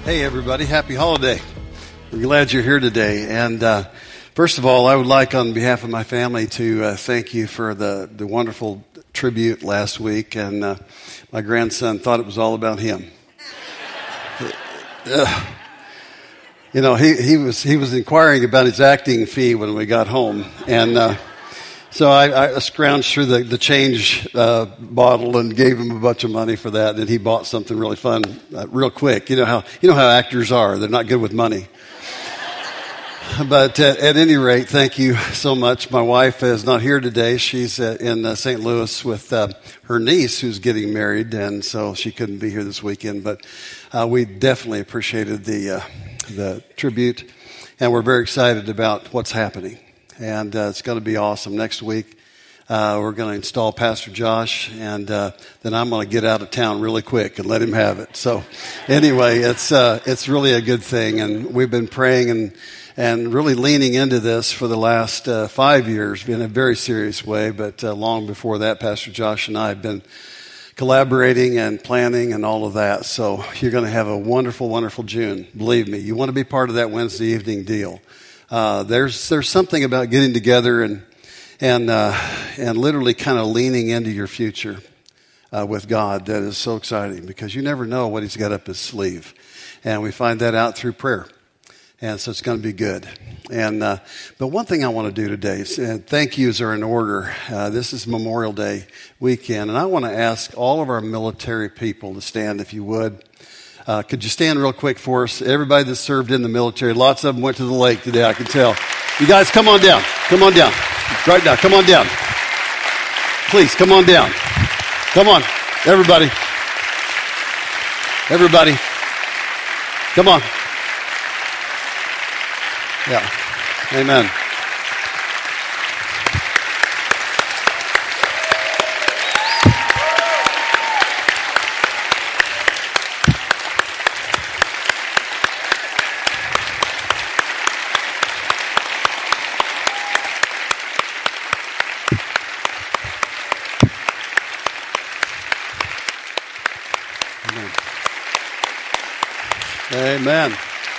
Hey everybody, happy holiday. We're glad you're here today. And first of all, I would like on behalf of my family to thank you for the wonderful tribute last week. And my grandson thought it was all about him. You know, he was inquiring about his acting fee when we got home. And so I scrounged through the change bottle and gave him a bunch of money for that. And he bought something really fun real quick. You know how actors are. They're not good with money. But at any rate, thank you so much. My wife is not here today. She's in St. Louis with her niece who's getting married. And so she couldn't be here this weekend. But we definitely appreciated the tribute. And we're very excited about what's happening. And it's going to be awesome. Next week, we're going to install Pastor Josh, and then I'm going to get out of town really quick and let him have it. So anyway, it's really a good thing, and we've been praying and really leaning into this for the last 5 years in a very serious way. But long before that, Pastor Josh and I have been collaborating and planning and all of that. So you're going to have a wonderful, wonderful June. Believe me, you want to be part of that Wednesday evening deal. There's something about getting together and literally kind of leaning into your future with God that is so exciting, because you never know what He's got up His sleeve, and we find that out through prayer. And so it's going to be good. And but one thing I want to do today is thank yous are in order. This is Memorial Day weekend, and I want to ask all of our military people to stand, if you would. Could you stand real quick for us? Everybody that served in the military, lots of them went to the lake today, I can tell. You guys, come on down. Come on down. Right now, come on down. Please, come on down. Come on, everybody. Everybody. Come on. Yeah. Amen. Amen.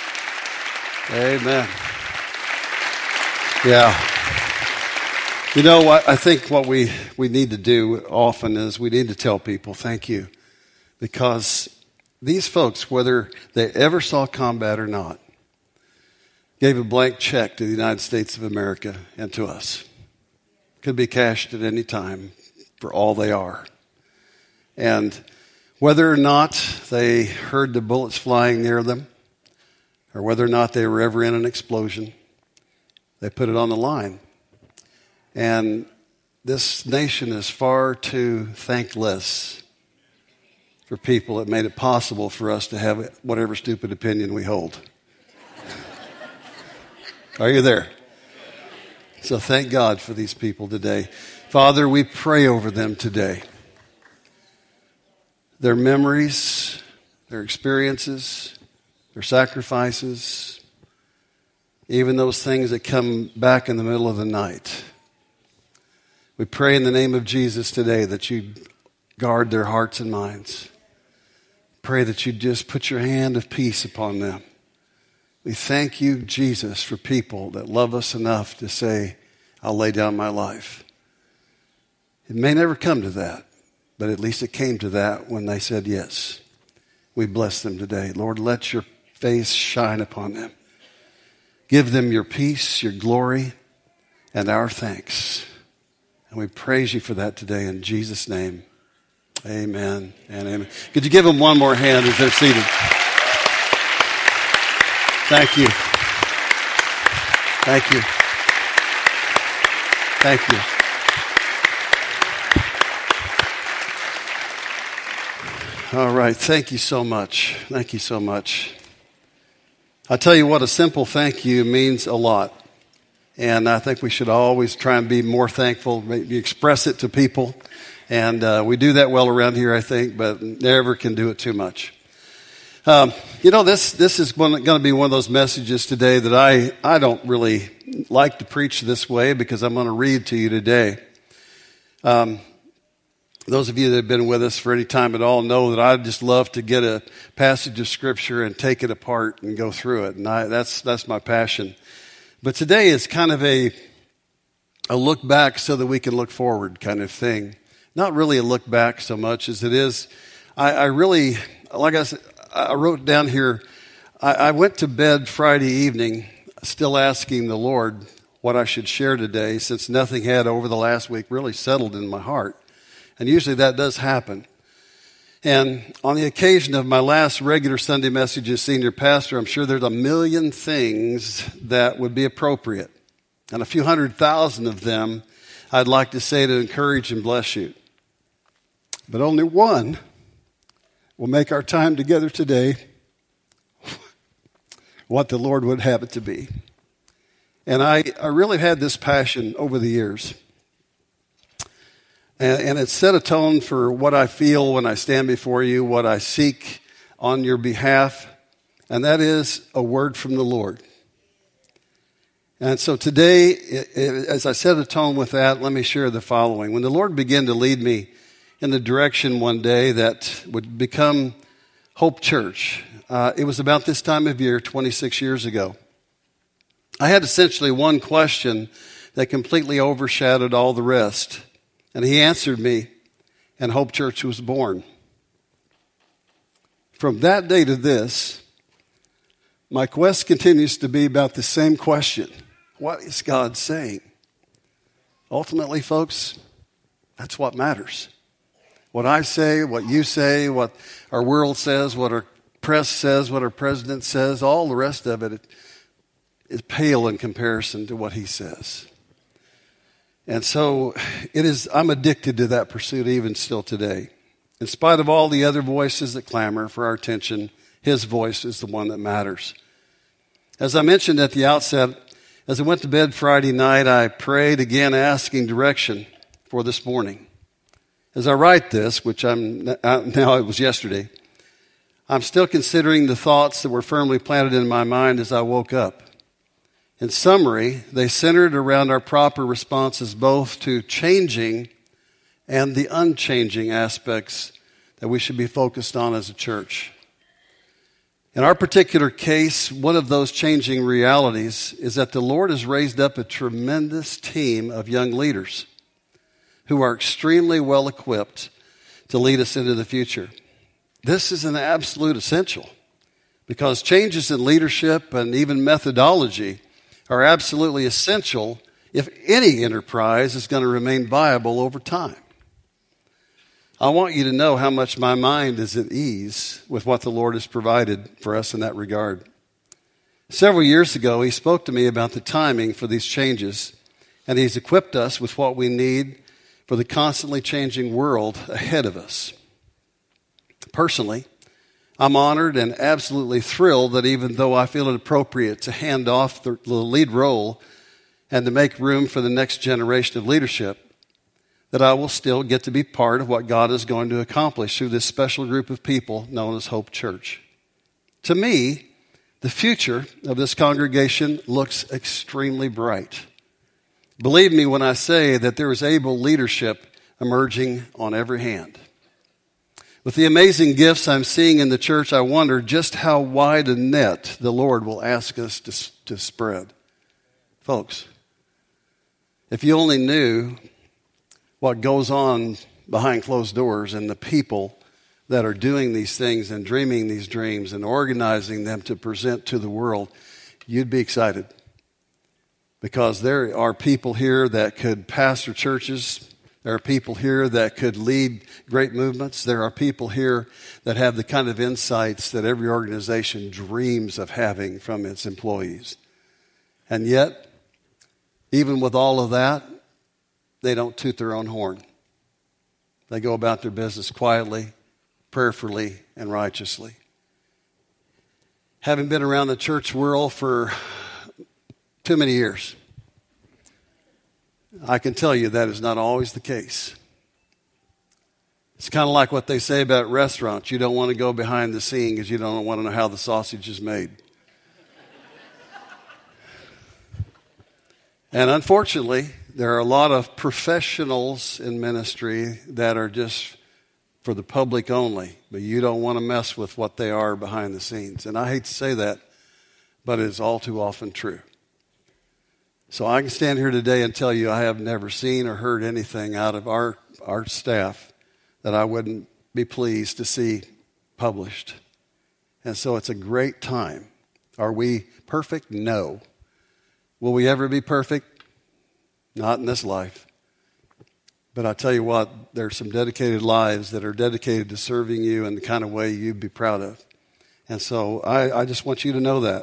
Amen. Yeah. You know what? I think what we need to do often is we need to tell people thank you, because these folks, whether they ever saw combat or not, gave a blank check to the United States of America and to us. Could be cashed at any time for all they are. And whether or not they heard the bullets flying near them, or whether or not they were ever in an explosion, they put it on the line. And this nation is far too thankless for people that made it possible for us to have whatever stupid opinion we hold. Are you there? So thank God for these people today. Father, we pray over them today. Their memories, their experiences, their sacrifices, even those things that come back in the middle of the night. We pray in the name of Jesus today that you guard their hearts and minds. Pray that you just put your hand of peace upon them. We thank you, Jesus, for people that love us enough to say, I'll lay down my life. It may never come to that, but at least it came to that when they said yes. We bless them today. Lord, let your face shine upon them. Give them your peace, your glory, and our thanks. And we praise you for that today in Jesus' name. Amen and amen. Could you give them one more hand as they're seated? Thank you. Thank you. Thank you. All right. Thank you so much. Thank you so much. I tell you what, a simple thank you means a lot. And I think we should always try and be more thankful, maybe express it to people. And we do that well around here, I think, but never can do it too much. This is going to be one of those messages today that I don't really like to preach this way, because I'm going to read to you today. Those of you that have been with us for any time at all know that I just love to get a passage of Scripture and take it apart and go through it. And that's my passion. But today is kind of a look back so that we can look forward kind of thing. Not really a look back so much as it is. I really, like I said, I wrote down here, I went to bed Friday evening still asking the Lord what I should share today, since nothing had over the last week really settled in my heart. And usually that does happen. And on the occasion of my last regular Sunday message as senior pastor, I'm sure there's a million things that would be appropriate. And a few 100,000 of them I'd like to say to encourage and bless you. But only one will make our time together today what the Lord would have it to be. And I really had this passion over the years. And it set a tone for what I feel when I stand before you, what I seek on your behalf, and that is a word from the Lord. And so today, as I set a tone with that, let me share the following. When the Lord began to lead me in the direction one day that would become Hope Church, it was about this time of year, 26 years ago. I had essentially one question that completely overshadowed all the rest. And he answered me, and Hope Church was born. From that day to this, my quest continues to be about the same question. What is God saying? Ultimately, folks, that's what matters. What I say, what you say, what our world says, what our press says, what our president says, all the rest of it is pale in comparison to what he says. And so I'm addicted to that pursuit even still today. In spite of all the other voices that clamor for our attention, his voice is the one that matters. As I mentioned at the outset, as I went to bed Friday night, I prayed again asking direction for this morning. As I write this, which now it was yesterday, I'm still considering the thoughts that were firmly planted in my mind as I woke up. In summary, they centered around our proper responses both to changing and the unchanging aspects that we should be focused on as a church. In our particular case, one of those changing realities is that the Lord has raised up a tremendous team of young leaders who are extremely well equipped to lead us into the future. This is an absolute essential because changes in leadership and even methodology are absolutely essential if any enterprise is going to remain viable over time. I want you to know how much my mind is at ease with what the Lord has provided for us in that regard. Several years ago, he spoke to me about the timing for these changes, and he's equipped us with what we need for the constantly changing world ahead of us. Personally, I'm honored and absolutely thrilled that even though I feel it appropriate to hand off the lead role and to make room for the next generation of leadership, that I will still get to be part of what God is going to accomplish through this special group of people known as Hope Church. To me, the future of this congregation looks extremely bright. Believe me when I say that there is able leadership emerging on every hand. With the amazing gifts I'm seeing in the church, I wonder just how wide a net the Lord will ask us to spread. Folks, if you only knew what goes on behind closed doors and the people that are doing these things and dreaming these dreams and organizing them to present to the world, you'd be excited. Because there are people here that could pastor churches. There are people here that could lead great movements. There are people here that have the kind of insights that every organization dreams of having from its employees. And yet, even with all of that, they don't toot their own horn. They go about their business quietly, prayerfully, and righteously. Having been around the church world for too many years, I can tell you that is not always the case. It's kind of like what they say about restaurants. You don't want to go behind the scene because you don't want to know how the sausage is made. And unfortunately, there are a lot of professionals in ministry that are just for the public only, but you don't want to mess with what they are behind the scenes. And I hate to say that, but it is all too often true. So I can stand here today and tell you I have never seen or heard anything out of our staff that I wouldn't be pleased to see published. And so it's a great time. Are we perfect? No. Will we ever be perfect? Not in this life. But I tell you what, there's some dedicated lives that are dedicated to serving you in the kind of way you'd be proud of. And so I just want you to know that.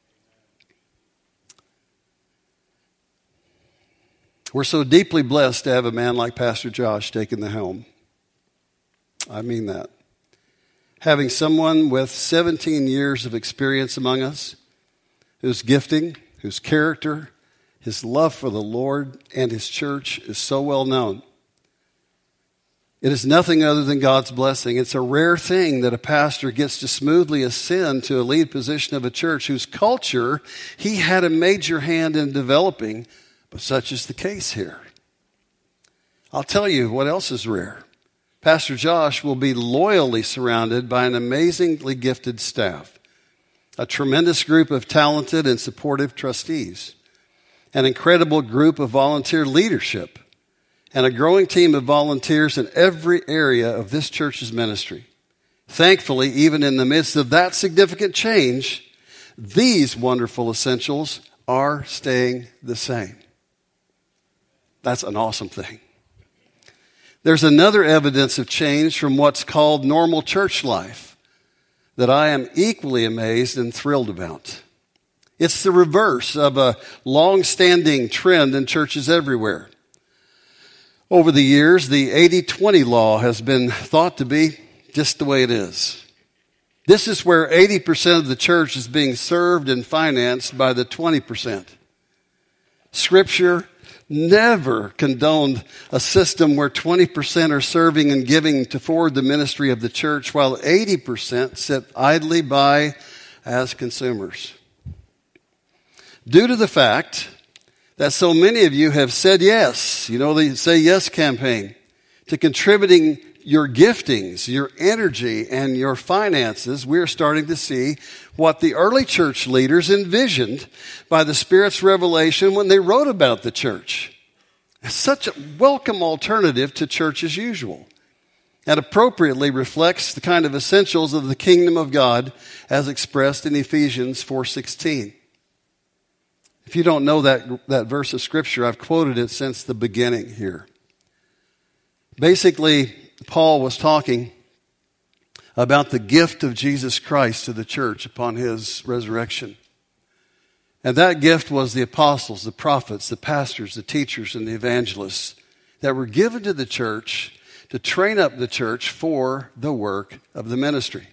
We're so deeply blessed to have a man like Pastor Josh taking the helm. I mean that. Having someone with 17 years of experience among us, whose gifting, whose character, his love for the Lord and his church is so well known. It is nothing other than God's blessing. It's a rare thing that a pastor gets to smoothly ascend to a lead position of a church whose culture he had a major hand in developing, but such is the case here. I'll tell you what else is rare. Pastor Josh will be loyally surrounded by an amazingly gifted staff, a tremendous group of talented and supportive trustees, an incredible group of volunteer leadership, and a growing team of volunteers in every area of this church's ministry. Thankfully, even in the midst of that significant change, these wonderful essentials are staying the same. That's an awesome thing. There's another evidence of change from what's called normal church life that I am equally amazed and thrilled about. It's the reverse of a long-standing trend in churches everywhere. Over the years, the 80-20 law has been thought to be just the way it is. This is where 80% of the church is being served and financed by the 20%. Scripture never condoned a system where 20% are serving and giving to forward the ministry of the church while 80% sit idly by as consumers. Due to the fact that so many of you have said yes, the Say Yes campaign, to contributing your giftings, your energy, and your finances, we're starting to see what the early church leaders envisioned by the Spirit's revelation when they wrote about the church. It's such a welcome alternative to church as usual, and appropriately reflects the kind of essentials of the kingdom of God as expressed in Ephesians 4:16. If you don't know that verse of Scripture, I've quoted it since the beginning here. Basically, Paul was talking about the gift of Jesus Christ to the church upon his resurrection. And that gift was the apostles, the prophets, the pastors, the teachers, and the evangelists that were given to the church to train up the church for the work of the ministry.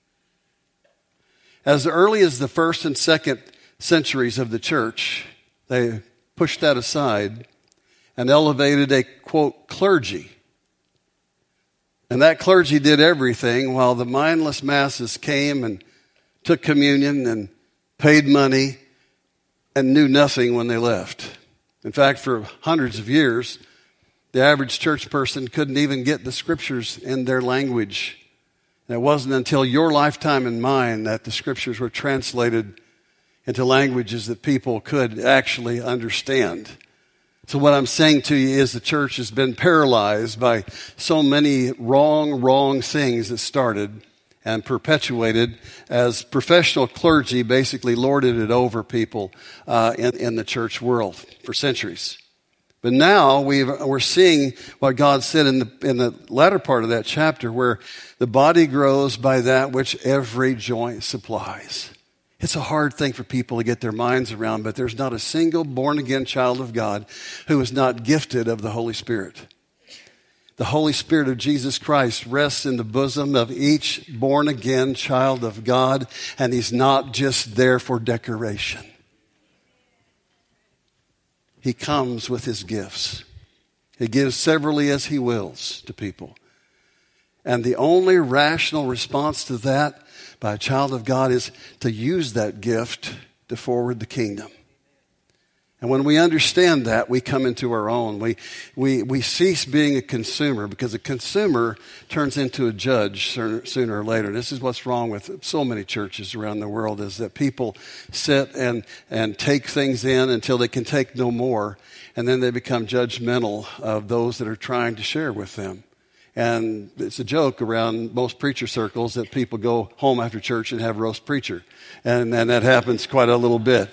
As early as the first and second centuries of the church, they pushed that aside and elevated a, quote, clergy. And that clergy did everything while the mindless masses came and took communion and paid money and knew nothing when they left. In fact, for hundreds of years, the average church person couldn't even get the Scriptures in their language. And it wasn't until your lifetime and mine that the Scriptures were translated into languages that people could actually understand. So what I'm saying to you is the church has been paralyzed by so many wrong things that started and perpetuated as professional clergy basically lorded it over people in the church world for centuries. But now we're seeing what God said in the latter part of that chapter, where the body grows by that which every joint supplies. It's a hard thing for people to get their minds around, but there's not a single born-again child of God who is not gifted of the Holy Spirit. The Holy Spirit of Jesus Christ rests in the bosom of each born-again child of God, and He's not just there for decoration. He comes with His gifts. He gives severally as He wills to people. And the only rational response to that by a child of God is to use that gift to forward the kingdom. And when we understand that, we come into our own. We cease being a consumer, because a consumer turns into a judge sooner or later. This is what's wrong with so many churches around the world, is that people sit and take things in until they can take no more, and then they become judgmental of those that are trying to share with them. And it's a joke around most preacher circles that people go home after church and have roast preacher. And that happens quite a little bit.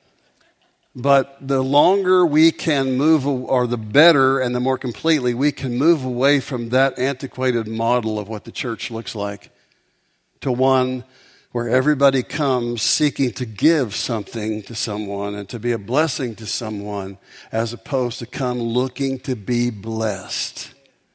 But the longer we can move, or the better and the more completely we can move away from that antiquated model of what the church looks like, to one where everybody comes seeking to give something to someone and to be a blessing to someone, as opposed to come looking to be blessed.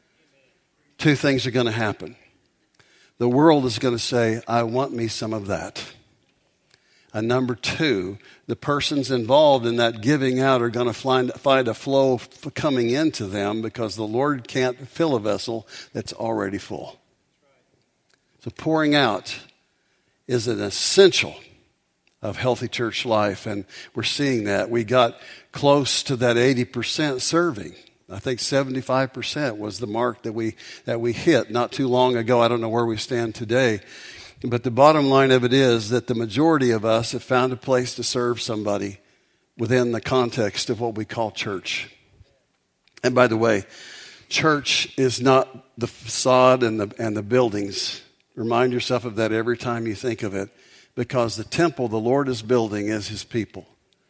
Two things are going to happen. The world is going to say, I want me some of that. And number two, the persons involved in that giving out are going to find a flow coming into them, because the Lord can't fill a vessel that's already full. So pouring out is an essential of healthy church life, and we're seeing that. We got close to that 80% serving. I think 75% was the mark that we hit not too long ago. I don't know where we stand today. But the bottom line of it is that the majority of us have found a place to serve somebody within the context of what we call church. And by the way, church is not the facade and the buildings. Remind yourself of that every time you think of it, because the temple the Lord is building is His people.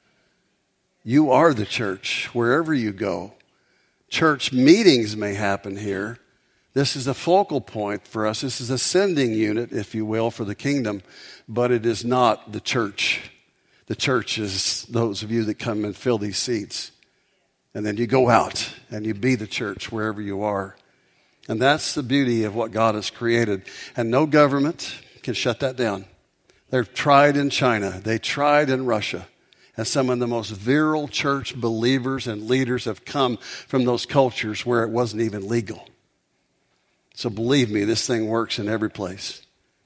You are the church wherever you go. Church meetings may happen here. This is a focal point for us. This is a sending unit, if you will, for the kingdom, but it is not the church. The church is those of you that come and fill these seats. And then you go out and you be the church wherever you are. And that's the beauty of what God has created. And no government can shut that down. They've tried in China. They tried in Russia. And some of the most virile church believers and leaders have come from those cultures where it wasn't even legal. So believe me, this thing works in every place.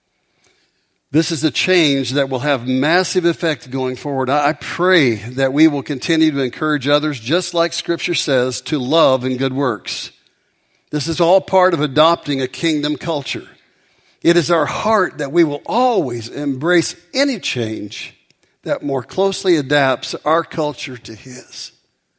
This is a change that will have massive effect going forward. I pray that we will continue to encourage others, just like Scripture says, to love and good works. This is all part of adopting a kingdom culture. It is our heart that we will always embrace any change that more closely adapts our culture to His.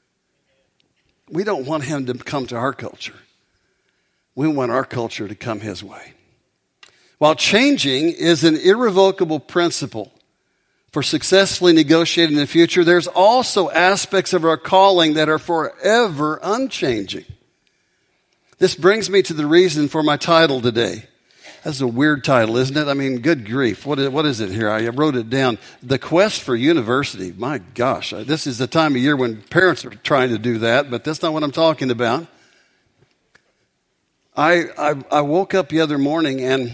We don't want Him to come to our culture. We want our culture to come His way. While changing is an irrevocable principle for successfully negotiating the future, there's also aspects of our calling that are forever unchanging. This brings me to the reason for my title today. That's a weird title, isn't it? I mean, good grief. What is it here? I wrote it down. The Quest for University. My gosh, this is the time of year when parents are trying to do that, but that's not what I'm talking about. I woke up the other morning, and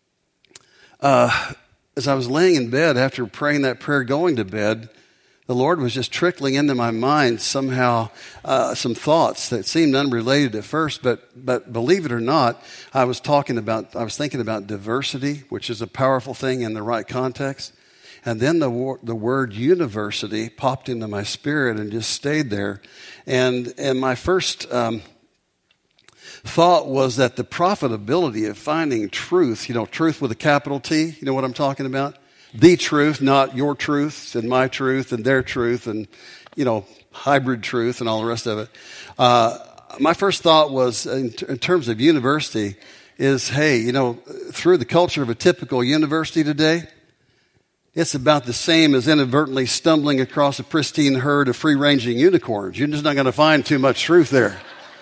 as I was laying in bed after praying that prayer going to bed, the Lord was just trickling into my mind somehow some thoughts that seemed unrelated at first, but believe it or not, I was thinking about diversity, which is a powerful thing in the right context. And then the word university popped into my spirit and just stayed there. And my first thought was that the profitability of finding truth, truth with a capital T, you know what I'm talking about? The truth, not your truth and my truth and their truth and, hybrid truth and all the rest of it. My first thought was, in terms of university, is, hey, through the culture of a typical university today, it's about the same as inadvertently stumbling across a pristine herd of free-ranging unicorns. You're just not going to find too much truth there.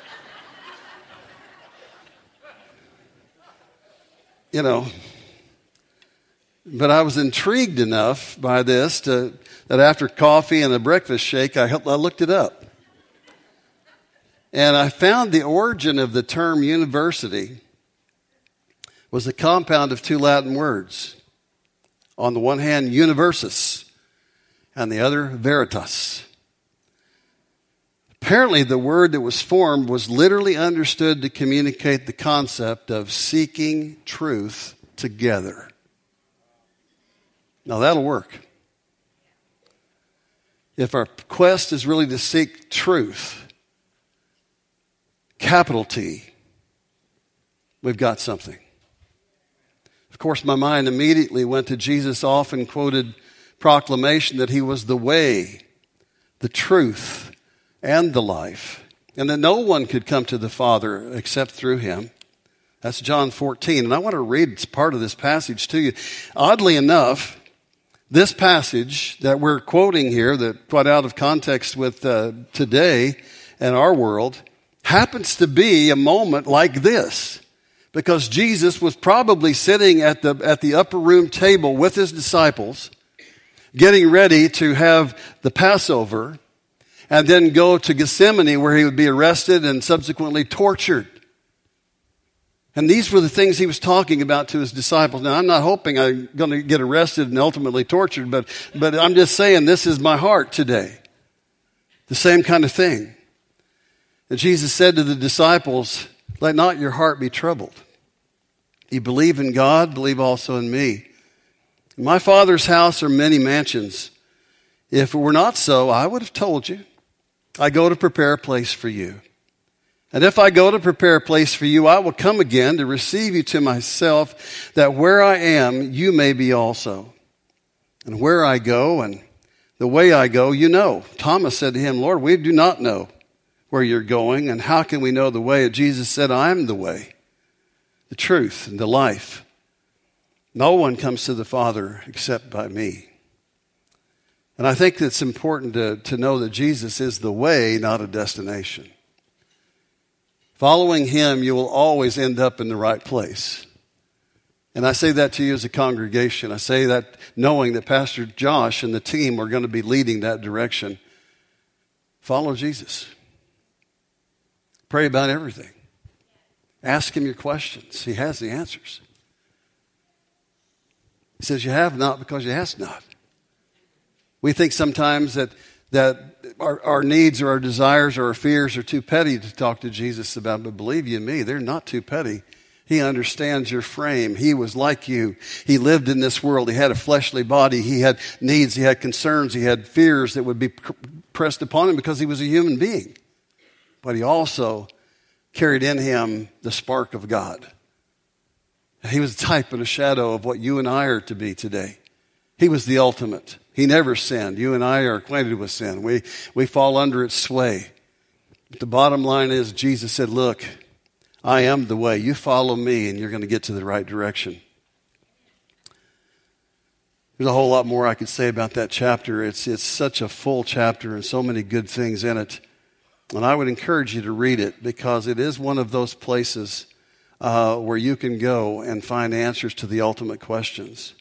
But I was intrigued enough by this that after coffee and a breakfast shake, I looked it up. And I found the origin of the term university was a compound of two Latin words. On the one hand, universis, and the other, veritas. Apparently, the word that was formed was literally understood to communicate the concept of seeking truth together. Now, that'll work. if our quest is really to seek truth, capital T, we've got something. Of course, my mind immediately went to Jesus' often quoted proclamation that he was the way, the truth, and the life, and that no one could come to the Father except through him. That's John 14, and I want to read part of this passage to you. Oddly enough, this passage that we're quoting here, that quite out of context with today and our world, happens to be a moment like this, because Jesus was probably sitting at the upper room table with his disciples, getting ready to have the Passover, and then go to Gethsemane, where he would be arrested and subsequently tortured. And these were the things he was talking about to his disciples. Now, I'm not hoping I'm going to get arrested and ultimately tortured, but I'm just saying this is my heart today. The same kind of thing. And Jesus said to the disciples, "Let not your heart be troubled. You believe in God, believe also in me. In my Father's house are many mansions. If it were not so, I would have told you. I go to prepare a place for you. And if I go to prepare a place for you, I will come again to receive you to myself, that where I am, you may be also. And where I go and the way I go, you know." Thomas said to him, "Lord, we do not know where you're going, and how can we know the way?" And Jesus said, "I am the way, the truth, and the life. No one comes to the Father except by me." And I think it's important to know that Jesus is the way, not a destination. Following him, you will always end up in the right place. And I say that to you as a congregation. I say that knowing that Pastor Josh and the team are going to be leading that direction. Follow Jesus. Pray about everything. Ask him your questions. He has the answers. He says, "You have not because you ask not." We think sometimes that our needs or our desires or our fears are too petty to talk to Jesus about, but believe you me, they're not too petty. He understands your frame. He was like you. He lived in this world. He had a fleshly body. He had needs. He had concerns. He had fears that would be pressed upon him because he was a human being. But he also carried in him the spark of God. He was a type and a shadow of what you and I are to be today. He was the ultimate. He never sinned. You and I are acquainted with sin. We fall under its sway. But the bottom line is Jesus said, "Look, I am the way. You follow me and you're going to get to the right direction." There's a whole lot more I could say about that chapter. It's such a full chapter and so many good things in it. And I would encourage you to read it, because it is one of those places where you can go and find answers to the ultimate questions.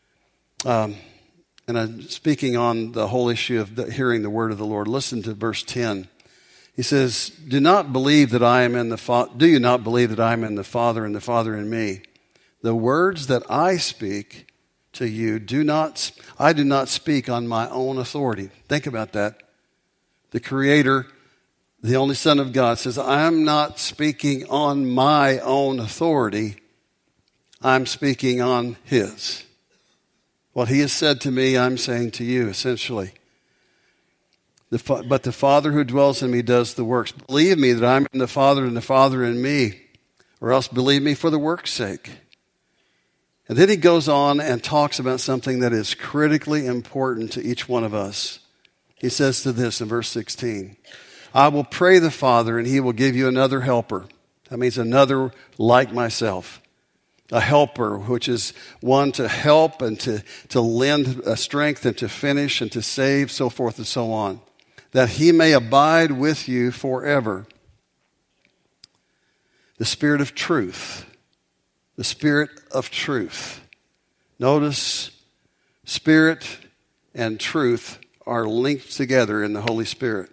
And I'm speaking on the whole issue of hearing the word of the Lord. Listen to verse 10. He says, Do you not believe that I am in the Father, and the Father in me? The words that I speak to you, I do not speak on my own authority. Think about that. The Creator, the only Son of God, says, I'm not speaking on my own authority. I'm speaking on his. What he has said to me, I'm saying to you, essentially. But the Father who dwells in me does the works. Believe me that I'm in the Father and the Father in me, or else believe me for the work's sake. And then he goes on and talks about something that is critically important to each one of us. He says to this in verse 16, I will pray the Father, and he will give you another helper. That means another like myself. A helper, which is one to help and to lend strength and to finish and to save, so forth and so on. That he may abide with you forever. The Spirit of truth. The Spirit of truth. Notice, Spirit and truth are linked together in the Holy Spirit.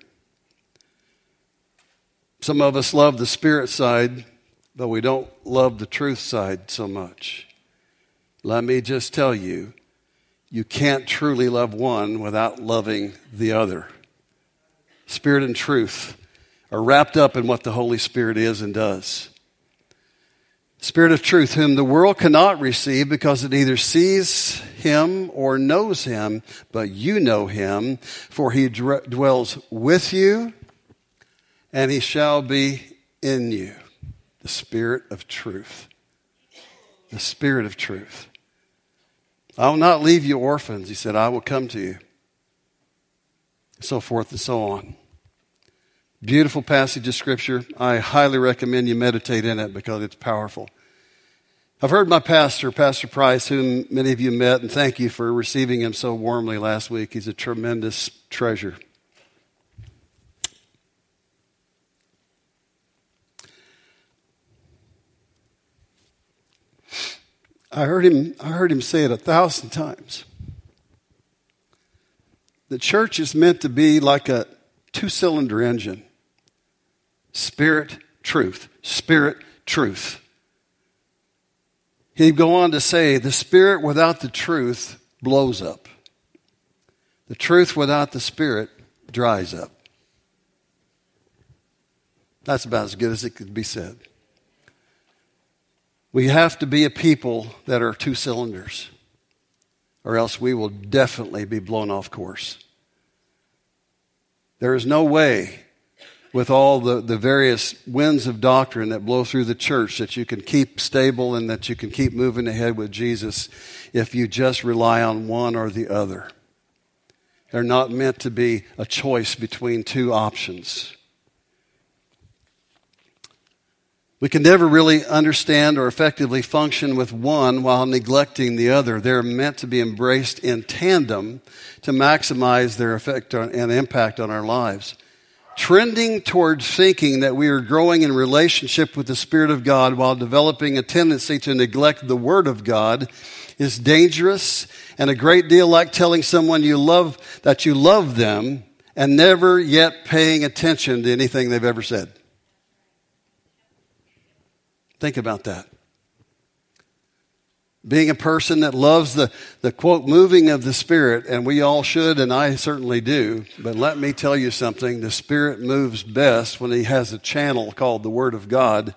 Some of us love the Spirit side, but we don't love the truth side so much. Let me just tell you, you can't truly love one without loving the other. Spirit and truth are wrapped up in what the Holy Spirit is and does. Spirit of truth, whom the world cannot receive because it neither sees him or knows him, but you know him, for he dwells with you and he shall be in you. The Spirit of truth. The Spirit of truth. I will not leave you orphans. He said, I will come to you. So forth and so on. Beautiful passage of Scripture. I highly recommend you meditate in it because it's powerful. I've heard my pastor, Pastor Price, whom many of you met, and thank you for receiving him so warmly last week. He's a tremendous treasure. I heard him say it 1,000 times. The church is meant to be like a 2-cylinder engine. Spirit, truth. Spirit, truth. He'd go on to say, the Spirit without the truth blows up. The truth without the Spirit dries up. That's about as good as it could be said. We have to be a people that are 2 cylinders, or else we will definitely be blown off course. There is no way with all the various winds of doctrine that blow through the church that you can keep stable and that you can keep moving ahead with Jesus if you just rely on one or the other. They're not meant to be a choice between 2 options. We can never really understand or effectively function with one while neglecting the other. They're meant to be embraced in tandem to maximize their effect and impact on our lives. Trending towards thinking that we are growing in relationship with the Spirit of God while developing a tendency to neglect the Word of God is dangerous and a great deal like telling someone you love them and never yet paying attention to anything they've ever said. Think about that. Being a person that loves the quote, moving of the Spirit, and we all should, and I certainly do, but let me tell you something, the Spirit moves best when He has a channel called the Word of God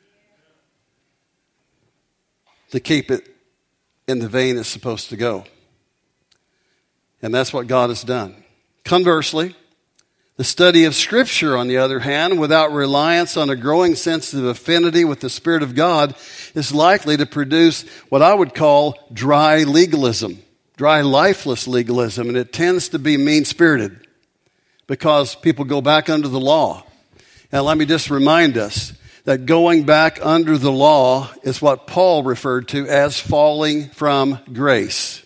to keep it in the vein it's supposed to go. And that's what God has done. Conversely, the study of Scripture, on the other hand, without reliance on a growing sense of affinity with the Spirit of God, is likely to produce what I would call dry legalism, dry, lifeless legalism, and it tends to be mean-spirited because people go back under the law. And let me just remind us that going back under the law is what Paul referred to as falling from grace.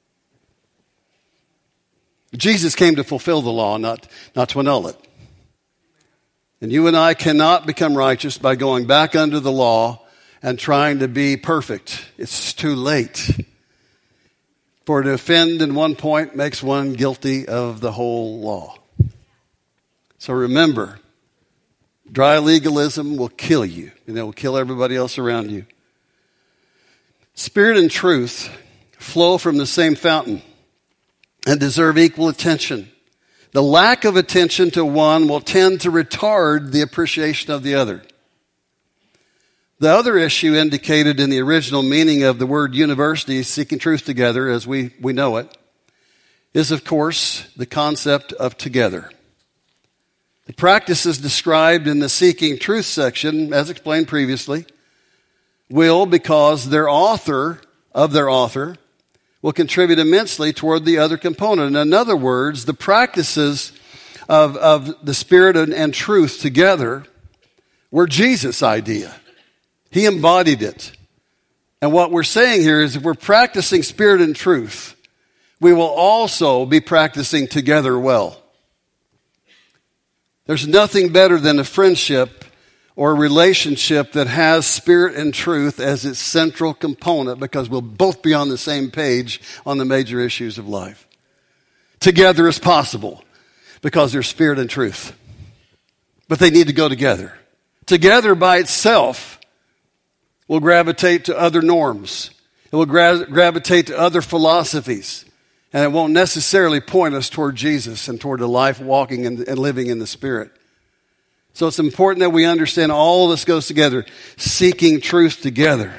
Jesus came to fulfill the law, not to annul it. And you and I cannot become righteous by going back under the law and trying to be perfect. It's too late. For to offend in one point makes one guilty of the whole law. So remember, dry legalism will kill you, and it will kill everybody else around you. Spirit and truth flow from the same fountain and deserve equal attention. The lack of attention to one will tend to retard the appreciation of the other. The other issue indicated in the original meaning of the word university, seeking truth together as we know it, is of course the concept of together. The practices described in the seeking truth section, as explained previously, will, because their author will contribute immensely toward the other component. In other words, the practices of the Spirit and truth together were Jesus' idea. He embodied it. And what we're saying here is if we're practicing Spirit and truth, we will also be practicing together well. There's nothing better than a friendship or a relationship that has Spirit and truth as its central component because we'll both be on the same page on the major issues of life. Together is possible because there's Spirit and truth. But they need to go together. Together by itself will gravitate to other norms. It will gravitate to other philosophies. And it won't necessarily point us toward Jesus and toward a life walking and living in the Spirit. So it's important that we understand all of this goes together, seeking truth together.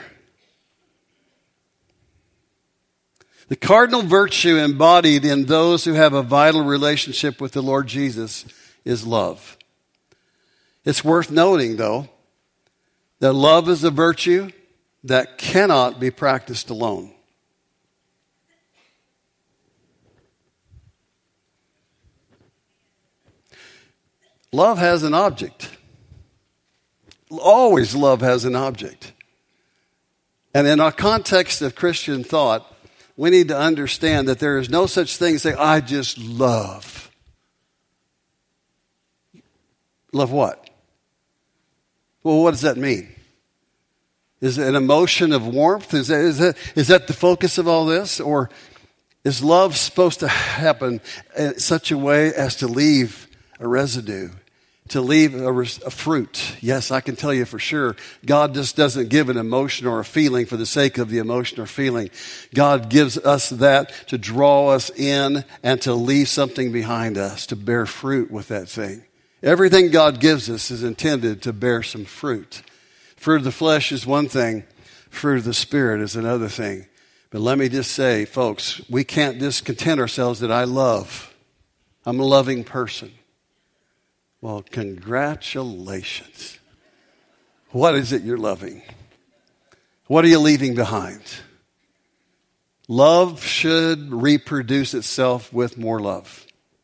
The cardinal virtue embodied in those who have a vital relationship with the Lord Jesus is love. It's worth noting, though, that love is a virtue that cannot be practiced alone. Love has an object. Always love has an object. And in our context of Christian thought, we need to understand that there is no such thing as say, I just love. Love what? Well, what does that mean? Is it an emotion of warmth? Is that the focus of all this? Or is love supposed to happen in such a way as to leave a residue, to leave a fruit? Yes, I can tell you for sure, God just doesn't give an emotion or a feeling for the sake of the emotion or feeling. God gives us that to draw us in and to leave something behind us, to bear fruit with that thing. Everything God gives us is intended to bear some fruit. Fruit of the flesh is one thing. Fruit of the Spirit is another thing. But let me just say, folks, we can't just content ourselves that I love. I'm a loving person. Well, congratulations. What is it you're loving? What are you leaving behind? Love should reproduce itself with more love.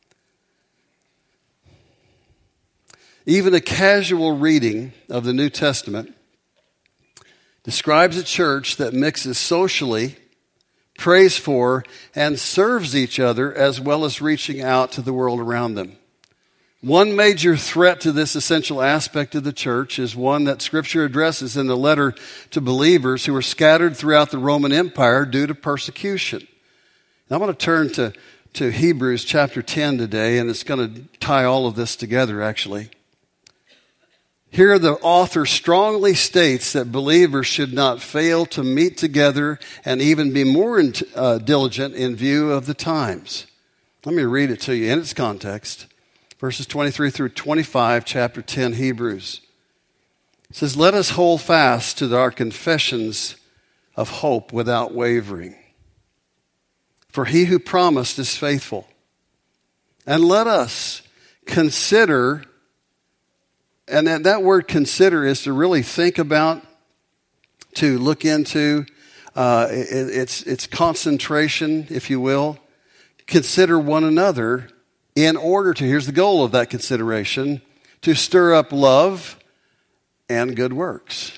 Even a casual reading of the New Testament describes a church that mixes socially, prays for, and serves each other as well as reaching out to the world around them. One major threat to this essential aspect of the church is one that Scripture addresses in the letter to believers who were scattered throughout the Roman Empire due to persecution. Now, I want to turn to Hebrews chapter 10 today, and it's going to tie all of this together, actually. Here the author strongly states that believers should not fail to meet together and even be more diligent in view of the times. Let me read it to you in its context. Verses 23 through 25, chapter 10, Hebrews. It says, let us hold fast to our confessions of hope without wavering. For he who promised is faithful. And let us consider. And that word consider is to really think about, to look into. It's concentration, if you will. Consider one another in order to, here's the goal of that consideration, to stir up love and good works.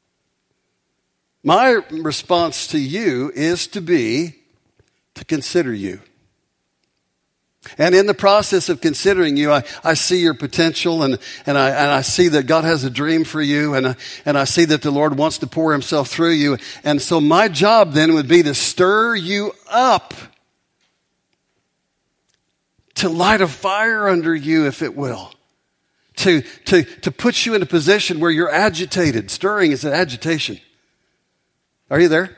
My response to you is to consider you. And in the process of considering you, I see your potential and I see that God has a dream for you and I see that the Lord wants to pour himself through you. And so my job then would be to stir you up, to light a fire under you, if it will, to put you in a position where you're agitated. Stirring is an agitation. Are you there?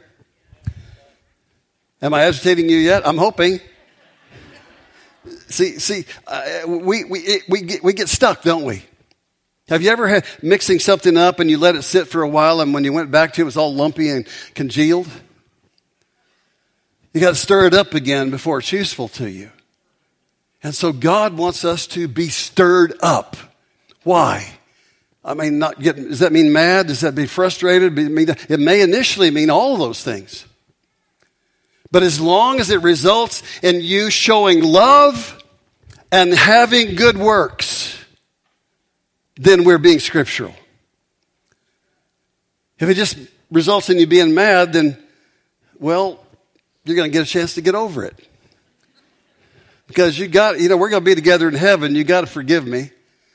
Am I agitating you yet? I'm hoping. See, we get stuck, don't we? Have you ever had mixing something up and you let it sit for a while and when you went back to it, it was all lumpy and congealed? You got to stir it up again before it's useful to you. And so God wants us to be stirred up. Why? I mean, does that mean mad? Does that mean frustrated? It may initially mean all of those things. But as long as it results in you showing love and having good works, then we're being scriptural. If it just results in you being mad, then, well, you're going to get a chance to get over it. Because we're going to be together in heaven. You got to forgive me.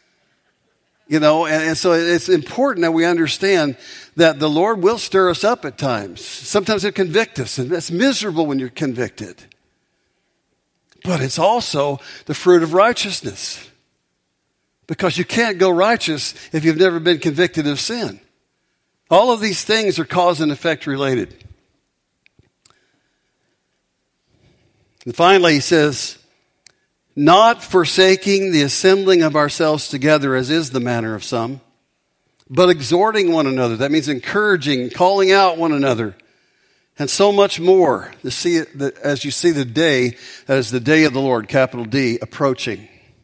And so it's important that we understand that the Lord will stir us up at times. Sometimes He'll convict us, and that's miserable when you're convicted. But it's also the fruit of righteousness. Because you can't go righteous if you've never been convicted of sin. All of these things are cause and effect related. And finally, he says, not forsaking the assembling of ourselves together, as is the manner of some, but exhorting one another. That means encouraging, calling out one another, and so much more. As you see the day, that is the day of the Lord, capital D, approaching.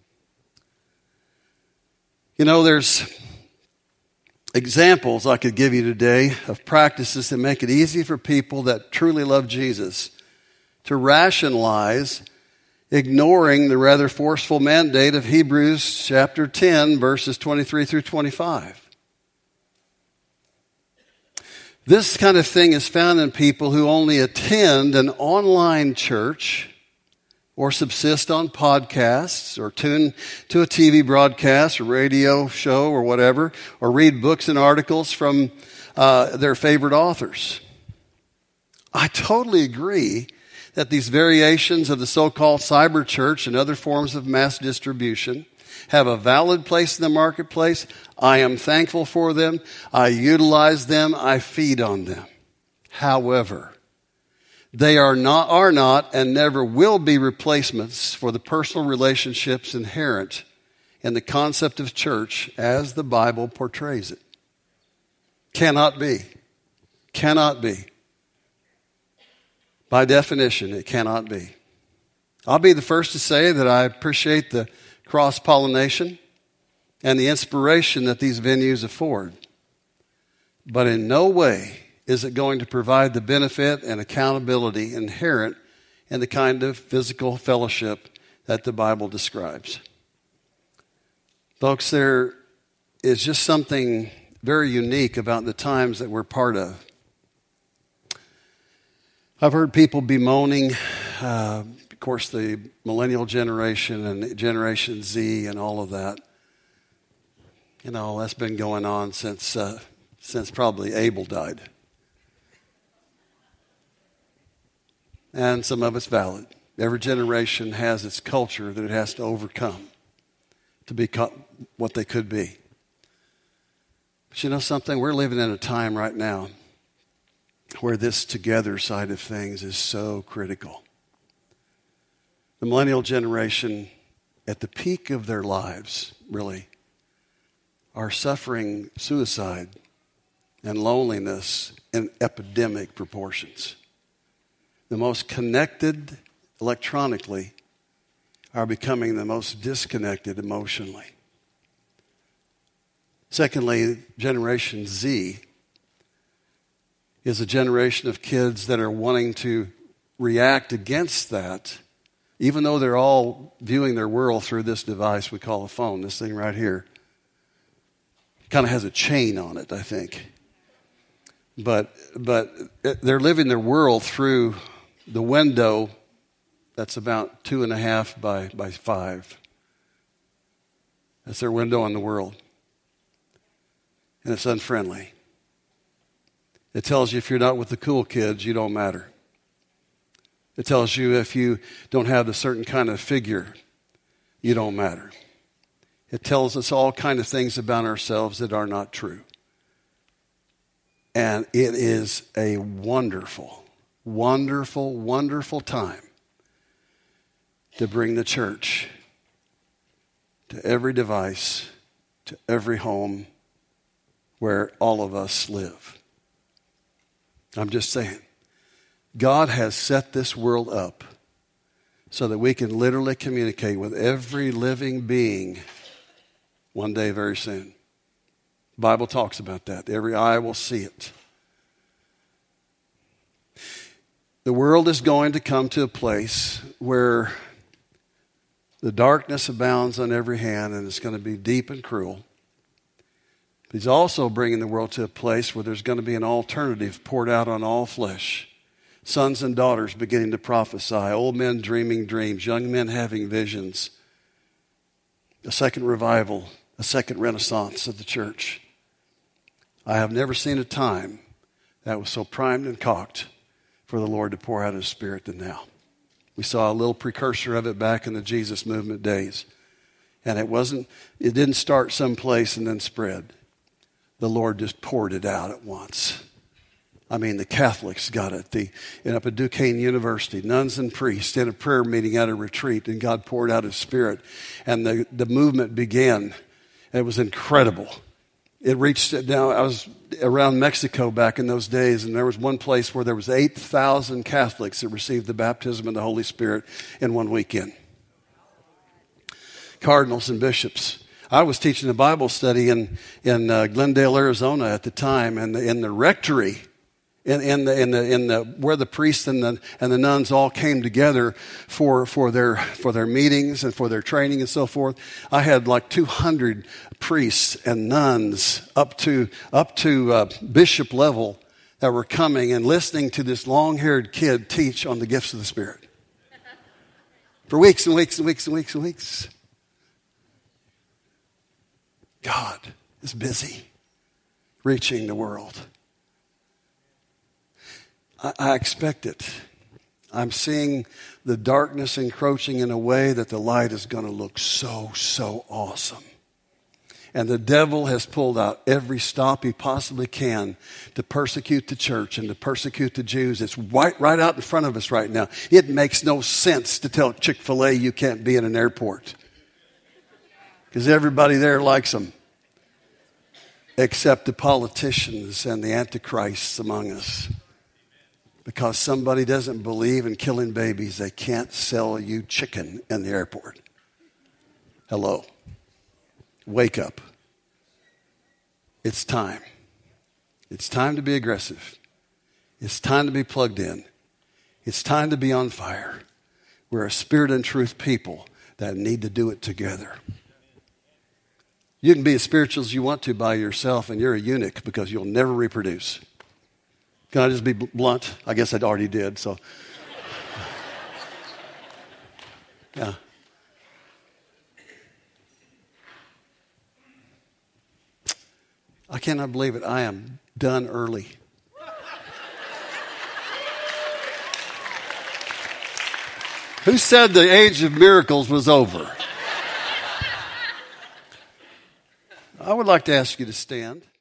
You know, there's examples I could give you today of practices that make it easy for people that truly love Jesus to rationalize ignoring the rather forceful mandate of Hebrews chapter 10, verses 23 through 25. This kind of thing is found in people who only attend an online church or subsist on podcasts or tune to a TV broadcast or radio show or whatever, or read books and articles from their favorite authors. I totally agree that these variations of the so-called cyber church and other forms of mass distribution have a valid place in the marketplace. I am thankful for them. I utilize them. I feed on them. However, they are not and never will be replacements for the personal relationships inherent in the concept of church as the Bible portrays it. Cannot be. Cannot be. By definition, it cannot be. I'll be the first to say that I appreciate the cross-pollination and the inspiration that these venues afford. But in no way is it going to provide the benefit and accountability inherent in the kind of physical fellowship that the Bible describes. Folks, there is just something very unique about the times that we're part of. I've heard people bemoaning, of course, the millennial generation and Generation Z and all of that. You know, that's been going on since probably Abel died. And some of it's valid. Every generation has its culture that it has to overcome to become what they could be. But you know something? We're living in a time right now where this together side of things is so critical. The millennial generation, at the peak of their lives, really, are suffering suicide and loneliness in epidemic proportions. The most connected electronically are becoming the most disconnected emotionally. Secondly, Generation Z is a generation of kids that are wanting to react against that, even though they're all viewing their world through this device we call a phone, this thing right here. It kind of has a chain on it, I think. But they're living their world through the window that's about 2.5 by 5. That's their window on the world. And it's unfriendly. It tells you if you're not with the cool kids, you don't matter. It tells you if you don't have a certain kind of figure, you don't matter. It tells us all kind of things about ourselves that are not true. And it is a wonderful, wonderful, wonderful time to bring the church to every device, to every home where all of us live. I'm just saying, God has set this world up so that we can literally communicate with every living being one day very soon. The Bible talks about that. Every eye will see it. The world is going to come to a place where the darkness abounds on every hand, and it's going to be deep and cruel. He's also bringing the world to a place where there's going to be an alternative poured out on all flesh. Sons and daughters beginning to prophesy, old men dreaming dreams, young men having visions. A second revival, a second renaissance of the church. I have never seen a time that was so primed and cocked for the Lord to pour out His Spirit than now. We saw a little precursor of it back in the Jesus movement days. And it didn't start someplace and then spread. The Lord just poured it out at once. I mean, the Catholics got it. Up at Duquesne University, nuns and priests in a prayer meeting at a retreat, and God poured out His Spirit. And the movement began. And it was incredible. It reached, now I was around Mexico back in those days, and there was one place where there was 8,000 Catholics that received the baptism of the Holy Spirit in one weekend. Cardinals and bishops. I was teaching a Bible study in Glendale, Arizona at the time, and in the rectory, in the where the priests and the nuns all came together for their meetings and for their training and so forth. I had like 200 priests and nuns up to bishop level that were coming and listening to this long-haired kid teach on the gifts of the Spirit for weeks and weeks and weeks and weeks and weeks. God is busy reaching the world. I expect it. I'm seeing the darkness encroaching in a way that the light is going to look so awesome. And the devil has pulled out every stop he possibly can to persecute the church and to persecute the Jews. It's right out in front of us right now. It makes no sense to tell Chick-fil-A you can't be in an airport, because everybody there likes them, except the politicians and the antichrists among us. Because somebody doesn't believe in killing babies, they can't sell you chicken in the airport. Hello. Wake up. It's time. It's time to be aggressive. It's time to be plugged in. It's time to be on fire. We're a spirit and truth people that need to do it together. You can be as spiritual as you want to by yourself, and you're a eunuch because you'll never reproduce. Can I just be blunt? I guess I already did, so. Yeah. I cannot believe it. I am done early. Who said the age of miracles was over? I would like to ask you to stand.